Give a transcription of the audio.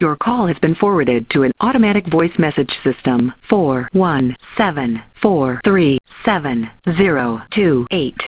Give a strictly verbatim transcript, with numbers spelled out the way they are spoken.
Your call has been forwarded to an automatic voice message system. four one seven four three seven zero two eight.